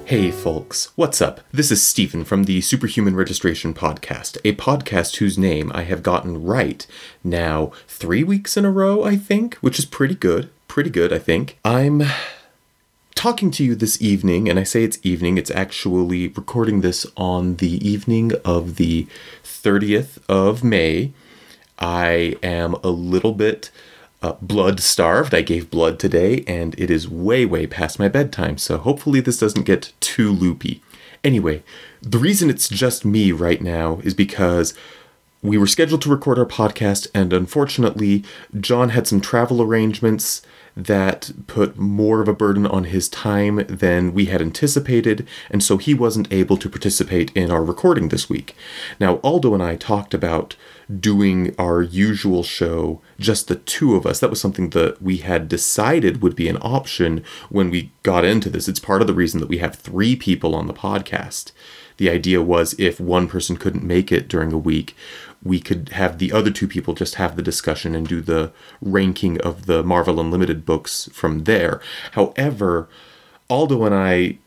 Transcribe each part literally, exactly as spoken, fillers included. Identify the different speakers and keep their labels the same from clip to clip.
Speaker 1: Hey folks, what's up? This is Stephen from the Superhuman Registration Podcast, a podcast whose name I have gotten right now three weeks in a row, I think, which is pretty good. Pretty good, I think. I'm talking to you this evening, and I say it's evening, it's actually recording this on the evening of the thirtieth of May. I am a little bit Uh, blood starved. I gave blood today, and it is way, way past my bedtime, so hopefully this doesn't get too loopy. Anyway, the reason it's just me right now is because we were scheduled to record our podcast, and unfortunately, John had some travel arrangements that put more of a burden on his time than we had anticipated, and so he wasn't able to participate in our recording this week. Now, Aldo and I talked about doing our usual show, just the two of us. That was something that we had decided would be an option when we got into this. It's part of the reason that we have three people on the podcast. The idea was if one person couldn't make it during a week, we could have the other two people just have the discussion and do the ranking of the Marvel Unlimited books from there. However, Aldo and I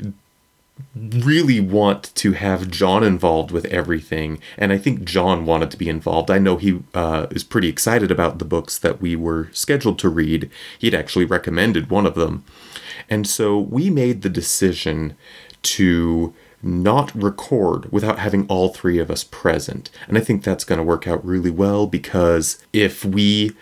Speaker 1: really want to have John involved with everything, and I think John wanted to be involved. I know he uh, is pretty excited about the books that we were scheduled to read. He'd actually recommended one of them. And so we made the decision to not record without having all three of us present. And I think that's going to work out really well, because if we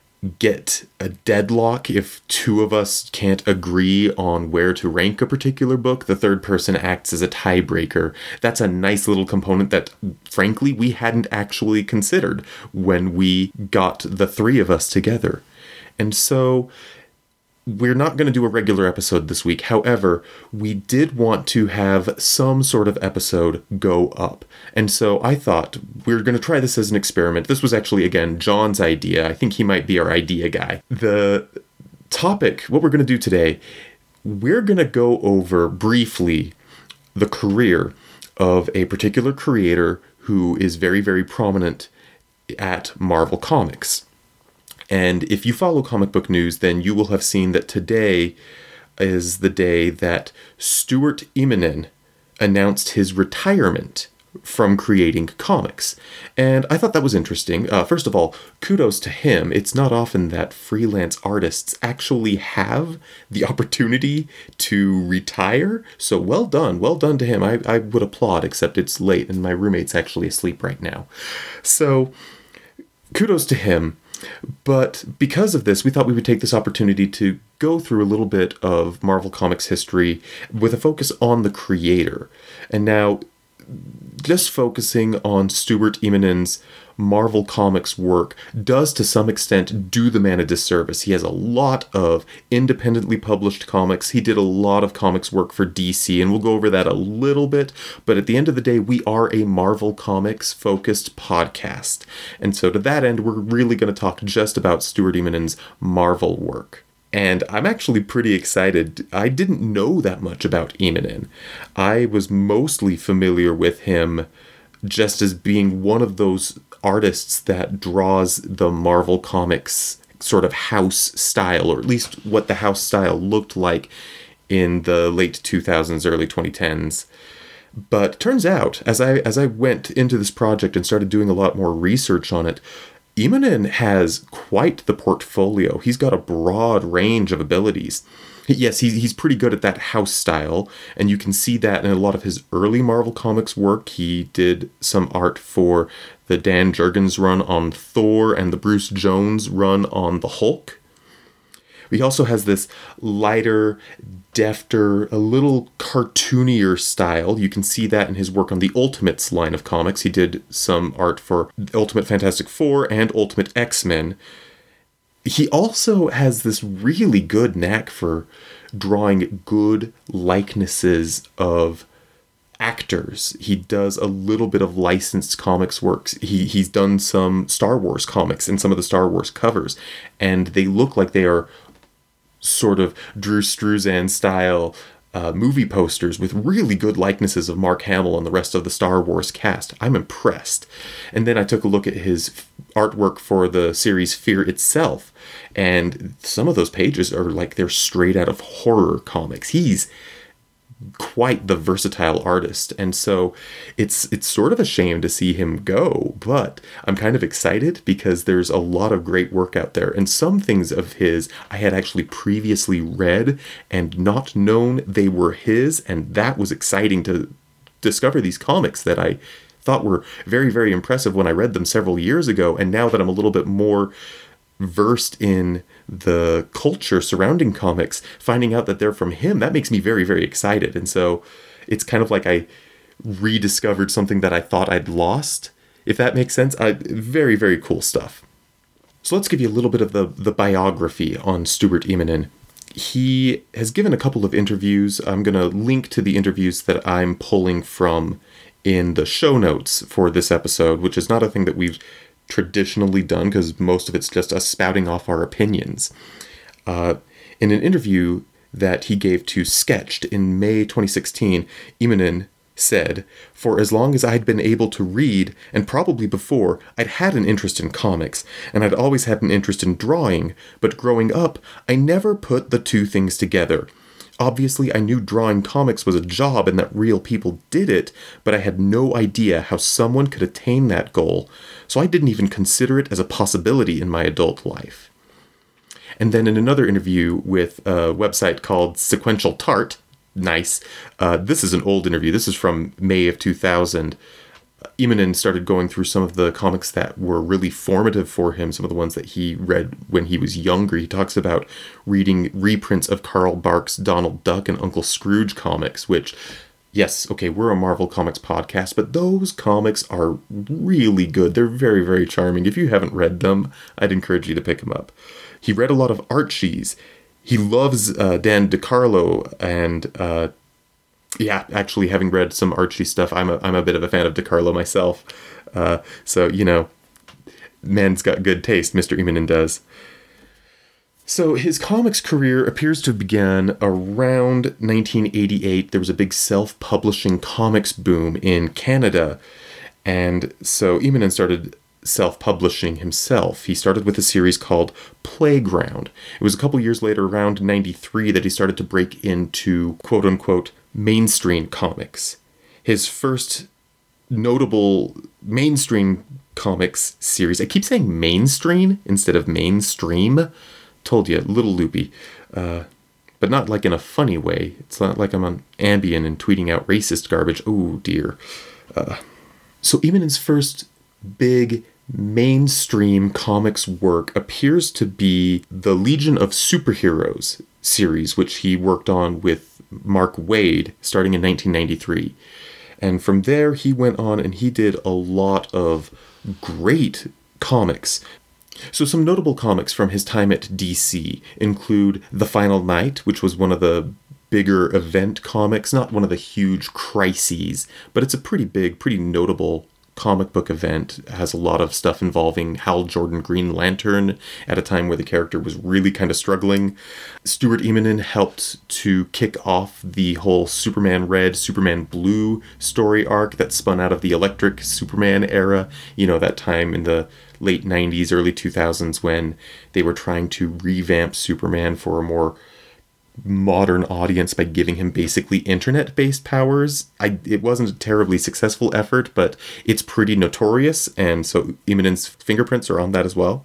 Speaker 1: get a deadlock, if two of us can't agree on where to rank a particular book, the third person acts as a tiebreaker. That's a nice little component that, frankly, we hadn't actually considered when we got the three of us together. And so we're not going to do a regular episode this week. However, we did want to have some sort of episode go up. And so I thought we're going to try this as an experiment. This was actually, again, John's idea. I think he might be our idea guy. The topic, what we're going to do today, we're going to go over briefly the career of a particular creator who is very, very prominent at Marvel Comics. And if you follow comic book news, then you will have seen that today is the day that Stuart Immonen announced his retirement from creating comics. And I thought that was interesting. Uh, first of all, kudos to him. It's not often that freelance artists actually have the opportunity to retire. So well done. Well done to him. I, I would applaud, except it's late and my roommate's actually asleep right now. So kudos to him. But because of this, we thought we would take this opportunity to go through a little bit of Marvel Comics history with a focus on the creator. And now, just focusing on Stuart Immonen's Marvel Comics work does to some extent do the man a disservice. He has a lot of independently published comics. He did a lot of comics work for D C, and we'll go over that a little bit. But at the end of the day, we are a Marvel Comics focused podcast. And so to that end, we're really going to talk just about Stuart Immonen's Marvel work. And I'm actually pretty excited. I didn't know that much about Immonen. I was mostly familiar with him just as being one of those artists that draws the Marvel Comics sort of house style, or at least what the house style looked like in the late two thousands, early twenty tens. But turns out, as I as I went into this project and started doing a lot more research on it, Immonen has quite the portfolio. He's got a broad range of abilities. Yes, he's, he's pretty good at that house style, and you can see that in a lot of his early Marvel Comics work. He did some art for the Dan Jurgens run on Thor and the Bruce Jones run on the Hulk. He also has this lighter, defter, a little cartoonier style. You can see that in his work on the Ultimates line of comics. He did some art for Ultimate Fantastic Four and Ultimate X-Men. He also has this really good knack for drawing good likenesses of actors. He does a little bit of licensed comics works. He he's done some Star Wars comics and some of the Star Wars covers, and they look like they are sort of Drew Struzan style uh, movie posters with really good likenesses of Mark Hamill and the rest of the Star Wars cast. I'm impressed. And then I took a look at his artwork for the series Fear Itself, and some of those pages are like they're straight out of horror comics. He's quite the versatile artist. And so it's it's sort of a shame to see him go, but I'm kind of excited because there's a lot of great work out there. And some things of his I had actually previously read and not known they were his, and that was exciting to discover these comics that I thought were very, very impressive when I read them several years ago. And now that I'm a little bit more versed in the culture surrounding comics, finding out that they're from him, that makes me very, very excited. And so it's kind of like I rediscovered something that I thought I'd lost, if that makes sense. I, very, very cool stuff. So let's give you a little bit of the, the biography on Stuart Immonen. He has given a couple of interviews. I'm going to link to the interviews that I'm pulling from in the show notes for this episode, which is not a thing that we've traditionally done because most of it's just us spouting off our opinions. Uh, in an interview that he gave to Sketched in May twenty sixteen, Immonen said, "For as long as I'd been able to read, and probably before, I'd had an interest in comics, and I'd always had an interest in drawing, but growing up, I never put the two things together. Obviously, I knew drawing comics was a job and that real people did it, but I had no idea how someone could attain that goal, so I didn't even consider it as a possibility in my adult life." And then in another interview with a website called Sequential Tart, nice, uh, this is an old interview, this is from May of two thousand, Immonen started going through some of the comics that were really formative for him, some of the ones that he read when he was younger. He talks about reading reprints of Carl Barks' Donald Duck and Uncle Scrooge comics, which, yes, okay, we're a Marvel Comics podcast, but those comics are really good. They're very, very charming. If you haven't read them, I'd encourage you to pick them up. He read a lot of Archies. He loves uh, Dan DeCarlo, and uh, yeah, actually, having read some Archie stuff, I'm a I'm a bit of a fan of DeCarlo myself. Uh, so, you know, man's got good taste, Mister Immonen does. So his comics career appears to have begun around nineteen eighty-eight. There was a big self-publishing comics boom in Canada. And so Immonen started self-publishing himself. He started with a series called Playground. It was a couple years later, around ninety-three, that he started to break into quote-unquote mainstream comics. His first notable mainstream comics series, I keep saying mainstream instead of mainstream, told you, a little loopy, uh, but not like in a funny way. It's not like I'm on Ambien and tweeting out racist garbage. Oh dear. Uh, so Immonen's first big mainstream comics work appears to be the Legion of Superheroes series, which he worked on with Mark Waid starting in nineteen ninety-three. And from there, he went on and he did a lot of great comics. So some notable comics from his time at D C include The Final Night, which was one of the bigger event comics, not one of the huge crises, but it's a pretty big, pretty notable comic book event. It has a lot of stuff involving Hal Jordan Green Lantern at a time where the character was really kind of struggling. Stuart Immonen helped to kick off the whole Superman Red, Superman Blue story arc that spun out of the Electric Superman era, you know, that time in the late nineties, early two thousands when they were trying to revamp Superman for a more modern audience by giving him basically internet-based powers. I, it wasn't a terribly successful effort, but it's pretty notorious, and so Immonen's fingerprints are on that as well.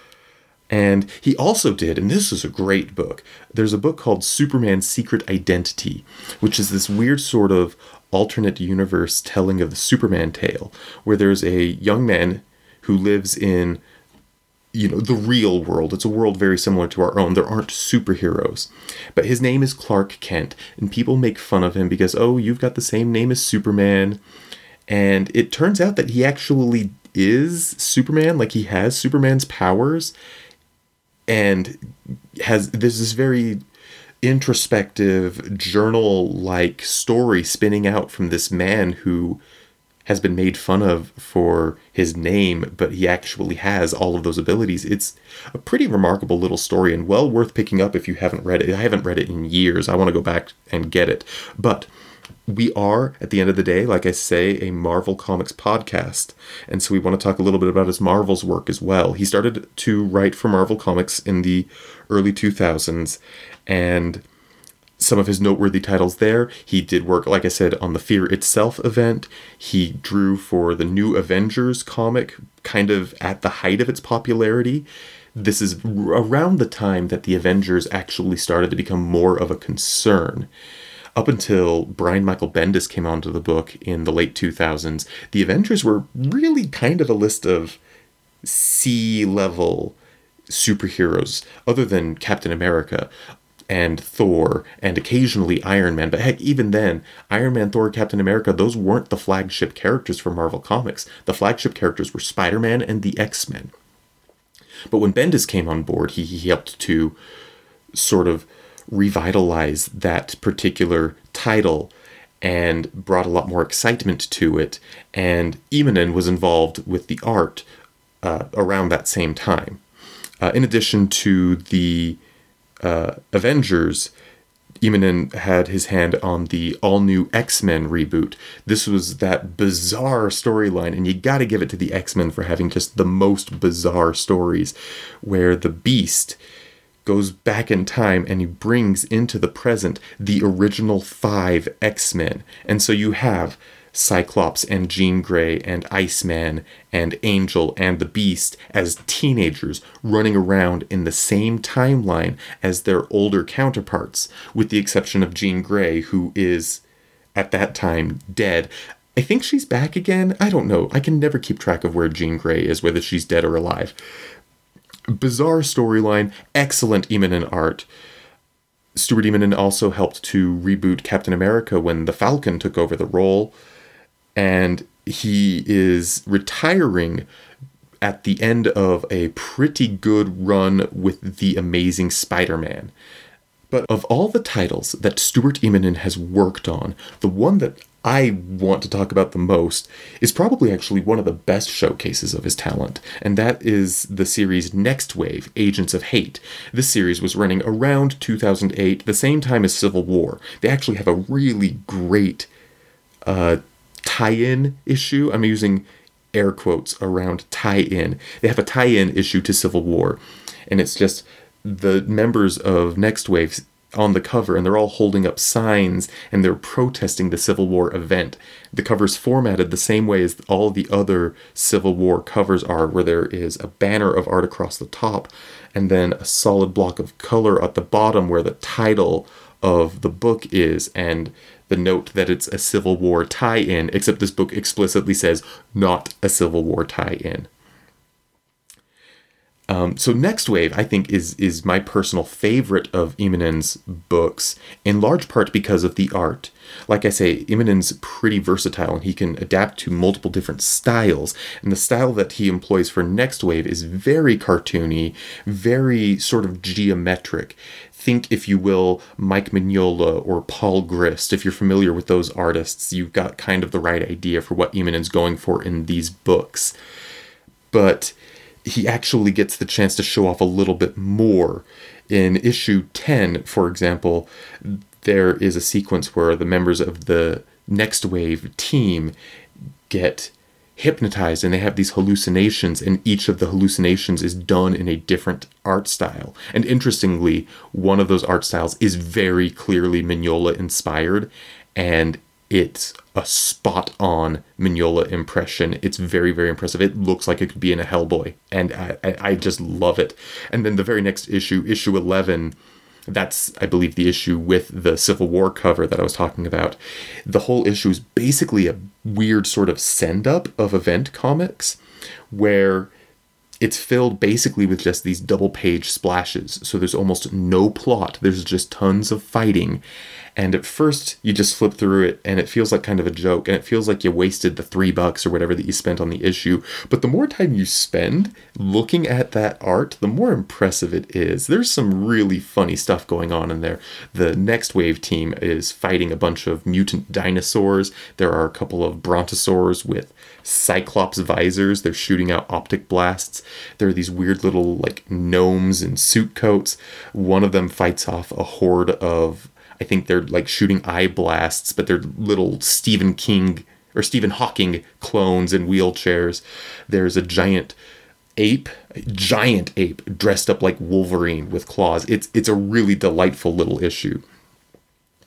Speaker 1: And he also did, and this is a great book, there's a book called Superman's Secret Identity, which is this weird sort of alternate universe telling of the Superman tale, where there's a young man who lives in, you know, the real world. It's a world very similar to our own. There aren't superheroes. But his name is Clark Kent, and people make fun of him because, oh, you've got the same name as Superman. And it turns out that he actually is Superman, like he has Superman's powers, and has there's this very introspective, journal-like story spinning out from this man who has been made fun of for his name, but he actually has all of those abilities. It's a pretty remarkable little story and well worth picking up if you haven't read it. I haven't read it in years. I want to go back and get it. But we are, at the end of the day, like I say, a Marvel Comics podcast. And so we want to talk a little bit about his Marvel's work as well. He started to write for Marvel Comics in the early two thousands, and some of his noteworthy titles there. He did work, like I said, on the Fear Itself event. He drew for the New Avengers comic, kind of at the height of its popularity. This is around the time that the Avengers actually started to become more of a concern. Up until Brian Michael Bendis came onto the book in the late two thousands, the Avengers were really kind of a list of C-level superheroes, other than Captain America and Thor, and occasionally Iron Man. But heck, even then, Iron Man, Thor, Captain America, those weren't the flagship characters for Marvel Comics. The flagship characters were Spider-Man and the X-Men. But when Bendis came on board, he, he helped to sort of revitalize that particular title and brought a lot more excitement to it. And Immonen was involved with the art uh, around that same time. Uh, in addition to the uh, Avengers, Immonen had his hand on the all-new X-Men reboot. This was that bizarre storyline, and you gotta give it to the X-Men for having just the most bizarre stories, where the Beast goes back in time and he brings into the present the original five X-Men. And so you have Cyclops and Jean Grey and Iceman and Angel and the Beast as teenagers running around in the same timeline as their older counterparts, with the exception of Jean Grey, who is, at that time, dead. I think she's back again. I don't know. I can never keep track of where Jean Grey is, whether she's dead or alive. Bizarre storyline, excellent Immonen art. Stuart Immonen also helped to reboot Captain America when the Falcon took over the role. And he is retiring at the end of a pretty good run with The Amazing Spider-Man. But of all the titles that Stuart Immonen has worked on, the one that I want to talk about the most is probably actually one of the best showcases of his talent, and that is the series Next Wave, Agents of Hate. This series was running around two thousand eight, the same time as Civil War. They actually have a really great uh, tie-in issue. I'm using air quotes around tie-in. They have a tie-in issue to Civil War, and it's just the members of Next Wave on the cover, and they're all holding up signs, and they're protesting the Civil War event. The cover's formatted the same way as all the other Civil War covers are, where there is a banner of art across the top, and then a solid block of color at the bottom where the title of the book is, and the note that it's a Civil War tie-in, except this book explicitly says not a Civil War tie-in. Um, so Next Wave, I think, is is my personal favorite of Immonen's books, in large part because of the art. Like I say, Immonen's pretty versatile, and he can adapt to multiple different styles. And the style that he employs for Next Wave is very cartoony, very sort of geometric. Think, if you will, Mike Mignola or Paul Grist. If you're familiar with those artists, you've got kind of the right idea for what Immonen's going for in these books. But he actually gets the chance to show off a little bit more. In issue ten, for example, there is a sequence where the members of the Next Wave team get hypnotized, and they have these hallucinations, and each of the hallucinations is done in a different art style. And interestingly, one of those art styles is very clearly Mignola inspired, and it's a spot-on Mignola impression. It's very, very impressive. It looks like it could be in a Hellboy, and I, I, I just love it. And then the very next issue, issue eleven, that's, I believe, the issue with the Civil War cover that I was talking about. The whole issue is basically a weird sort of send-up of event comics, where it's filled basically with just these double-page splashes. So there's almost no plot. There's just tons of fighting. And at first, you just flip through it, and it feels like kind of a joke, and it feels like you wasted the three bucks or whatever that you spent on the issue. But the more time you spend looking at that art, the more impressive it is. There's some really funny stuff going on in there. The Next Wave team is fighting a bunch of mutant dinosaurs. There are a couple of brontosaurs with Cyclops visors. They're shooting out optic blasts. There are these weird little, like, gnomes in suit coats. One of them fights off a horde of, I think they're like shooting eye blasts, but they're little Stephen King or Stephen Hawking clones in wheelchairs. There's a giant ape, a giant ape dressed up like Wolverine with claws. It's it's a really delightful little issue.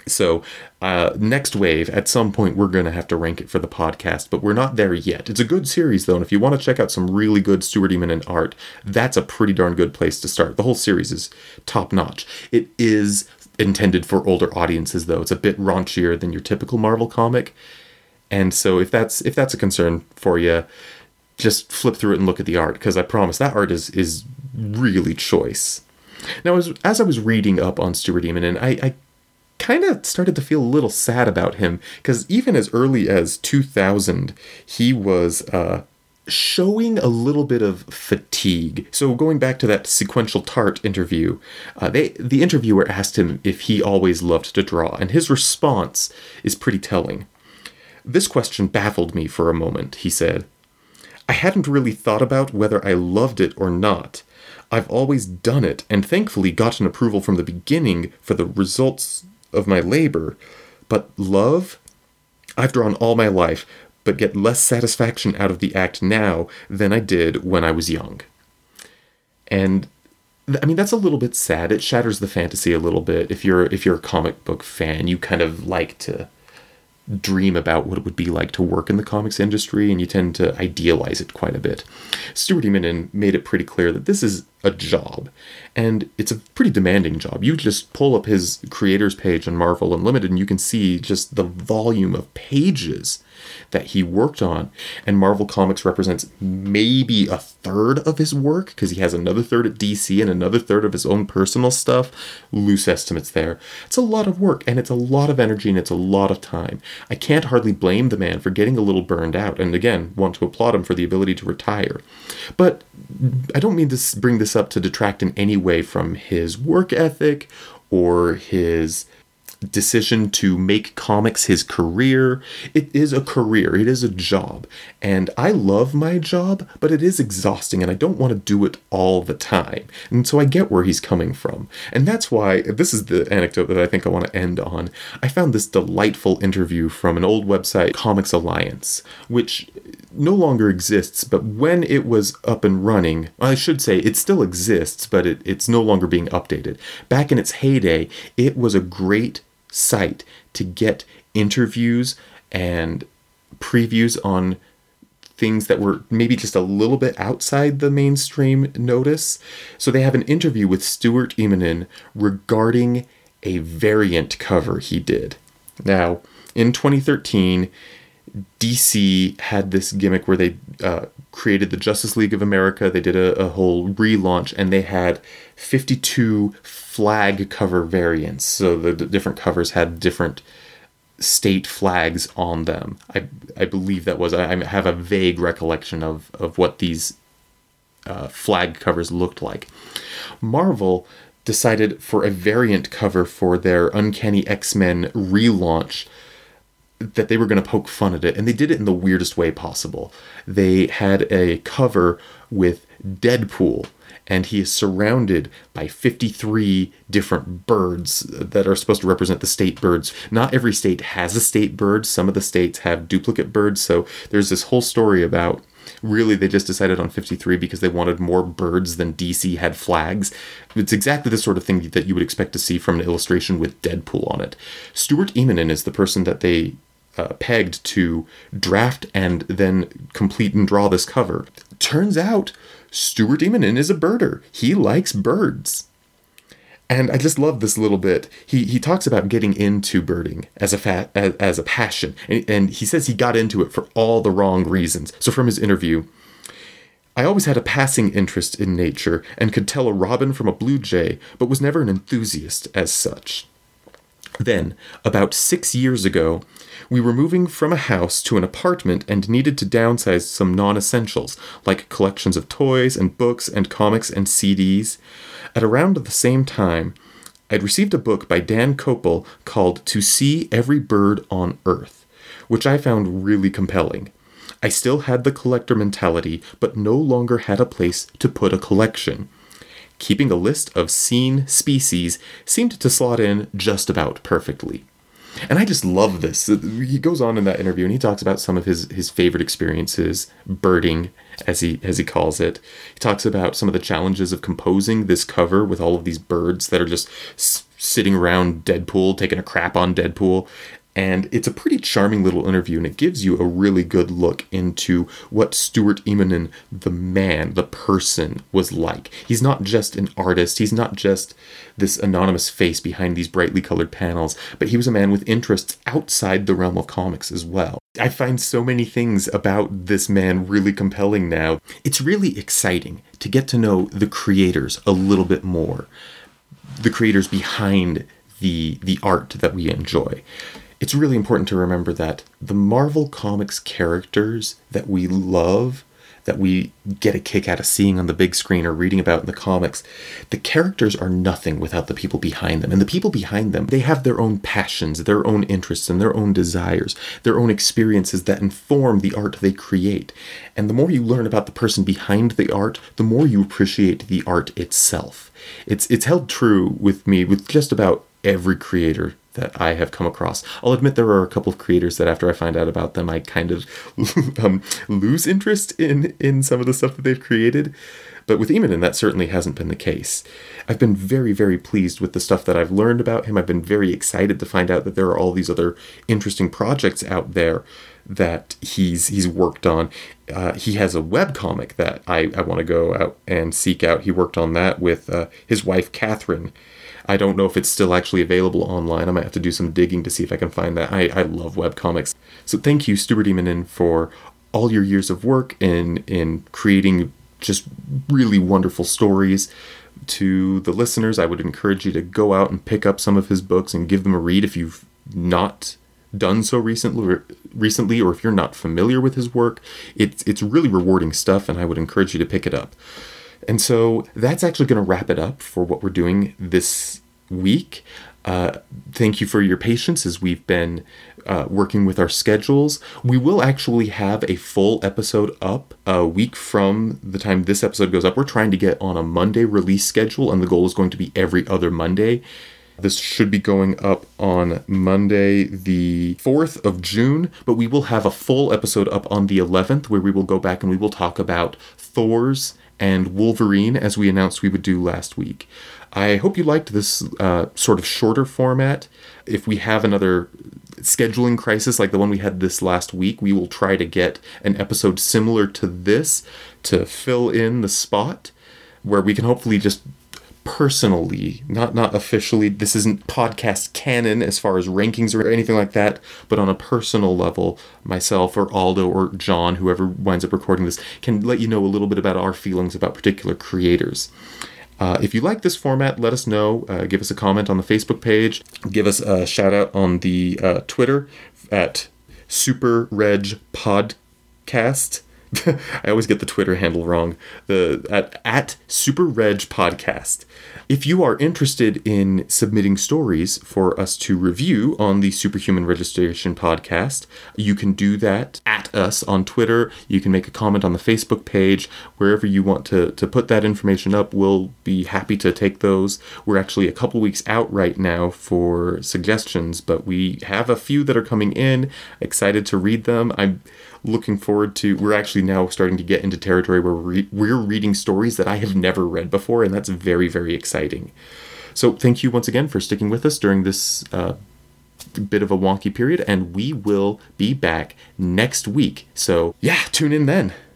Speaker 1: So uh, next wave, at some point, we're going to have to rank it for the podcast, but we're not there yet. It's a good series, though, and if you want to check out some really good Stuart Immonen art, that's a pretty darn good place to start. The whole series is top-notch. It is intended for older audiences, though. It's a bit raunchier than your typical Marvel comic, and so if that's if that's a concern for you, just flip through it and look at the art, because I promise that art is is really choice. Now, as, as I was reading up on Stuart Immonen, I, I kind of started to feel a little sad about him, because even as early as two thousand, he was uh, showing a little bit of fatigue. So going back to that Sequential Tart interview, uh, they the interviewer asked him if he always loved to draw, and his response is pretty telling. "This question baffled me for a moment," he said. "I hadn't really thought about whether I loved it or not. I've always done it, and thankfully gotten approval from the beginning for the results of my labor. But love? I've drawn all my life, but get less satisfaction out of the act now than I did when I was young." And I mean, that's a little bit sad. It shatters the fantasy a little bit. If you're if you're a comic book fan, you kind of like to dream about what it would be like to work in the comics industry, and you tend to idealize it quite a bit. Stuart Immonen made it pretty clear that this is a job, and it's a pretty demanding job. You just pull up his creators page on Marvel Unlimited, and you can see just the volume of pages that he worked on, and Marvel Comics represents maybe a third of his work, because he has another third at D C and another third of his own personal stuff. Loose estimates there. It's a lot of work, and it's a lot of energy, and it's a lot of time. I can't hardly blame the man for getting a little burned out, and again, want to applaud him for the ability to retire. But I don't mean to bring this up to detract in any way from his work ethic or his decision to make comics his career. It is a career. It is a job. And I love my job, but it is exhausting, and I don't want to do it all the time. And so I get where he's coming from. And that's why, this is the anecdote that I think I want to end on. I found this delightful interview from an old website, Comics Alliance, which no longer exists, but when it was up and running, I should say it still exists, but it, it's no longer being updated. Back in its heyday, it was a great site to get interviews and previews on things that were maybe just a little bit outside the mainstream notice. So they have an interview with Stuart Immonen regarding a variant cover he did. Now, in twenty thirteen, D C had this gimmick where they uh, created the Justice League of America. They did a, a whole relaunch, and they had fifty-two flag cover variants. So the, the different covers had different state flags on them. I I believe that was, I, I have a vague recollection of, of what these uh, flag covers looked like. Marvel decided for a variant cover for their Uncanny X-Men relaunch that they were going to poke fun at it, and they did it in the weirdest way possible. They had a cover with Deadpool, and he is surrounded by fifty-three different birds that are supposed to represent the state birds. Not every state has a state bird. Some of the states have duplicate birds, so there's this whole story about really they just decided on fifty-three because they wanted more birds than D C had flags. It's exactly the sort of thing that you would expect to see from an illustration with Deadpool on it. Stuart Immonen is the person that they Uh, pegged to draft and then complete and draw this cover. Turns out Stuart Immonen is a birder. He likes birds. And I just love this little bit. He he talks about getting into birding as a fa- as, as a passion. And, and he says he got into it for all the wrong reasons. So from his interview, "I always had a passing interest in nature and could tell a robin from a blue jay, but was never an enthusiast as such. Then, about six years ago, we were moving from a house to an apartment and needed to downsize some non-essentials, like collections of toys and books and comics and C Ds. At around the same time, I'd received a book by Dan Koppel called To See Every Bird on Earth, which I found really compelling. I still had the collector mentality, but no longer had a place to put a collection. Keeping a list of seen species seemed to slot in just about perfectly." And I just love this. He goes on in that interview and he talks about some of his, his favorite experiences, birding, as he as he calls it. He talks about some of the challenges of composing this cover with all of these birds that are just sitting around Deadpool, taking a crap on Deadpool. And it's a pretty charming little interview, and it gives you a really good look into what Stuart Immonen, the man, the person, was like. He's not just an artist. He's not just this anonymous face behind these brightly colored panels, but he was a man with interests outside the realm of comics as well. I find so many things about this man really compelling now. It's really exciting to get to know the creators a little bit more, the creators behind the the art that we enjoy. It's really important to remember that the Marvel Comics characters that we love, that we get a kick out of seeing on the big screen or reading about in the comics, the characters are nothing without the people behind them. And the people behind them, they have their own passions, their own interests, and their own desires, their own experiences that inform the art they create. And the more you learn about the person behind the art, the more you appreciate the art itself. It's it's held true with me with just about every creator that I have come across. I'll admit there are a couple of creators that after I find out about them, I kind of um, lose interest in, in some of the stuff that they've created. But with Immonen, that certainly hasn't been the case. I've been very, very pleased with the stuff that I've learned about him. I've been very excited to find out that there are all these other interesting projects out there that he's he's worked on. Uh, he has a webcomic that I, I want to go out and seek out. He worked on that with uh, his wife, Catherine. I don't know if it's still actually available online. I might have to do some digging to see if I can find that. I, I love webcomics. So thank you, Stuart Immonen, for all your years of work in, in creating just really wonderful stories. To the listeners, I would encourage you to go out and pick up some of his books and give them a read if you've not done so recently, recently, or if you're not familiar with his work. It's, it's really rewarding stuff, and I would encourage you to pick it up. And so that's actually going to wrap it up for what we're doing this week. Uh, thank you for your patience as we've been uh, working with our schedules. We will actually have a full episode up a week from the time this episode goes up. We're trying to get on a Monday release schedule, and the goal is going to be every other Monday. This should be going up on Monday, the fourth of June, but we will have a full episode up on the eleventh where we will go back and we will talk about Thor's and Wolverine, as we announced we would do last week. I hope you liked this uh, sort of shorter format. If we have another scheduling crisis like the one we had this last week, we will try to get an episode similar to this to fill in the spot, where we can hopefully just personally, not not officially, this isn't podcast canon as far as rankings or anything like that, but on a personal level, myself or Aldo or John, whoever winds up recording this, can let you know a little bit about our feelings about particular creators. Uh, if you like this format, let us know. Uh, give us a comment on the Facebook page. Give us a shout out on the uh, Twitter at Super Reg Podcast. I always get the Twitter handle wrong. The at, at Super Reg Podcast. If you are interested in submitting stories for us to review on the Superhuman Registration Podcast, you can do that at us on Twitter. You can make a comment on the Facebook page. Wherever you want to, to put that information up, we'll be happy to take those. We're actually a couple weeks out right now for suggestions, but we have a few that are coming in. Excited to read them. I'm looking forward to, we're actually now starting to get into territory where we're, we're reading stories that I have never read before, and that's very, very exciting. So thank you once again for sticking with us during this uh, bit of a wonky period, and we will be back next week. So yeah, tune in then.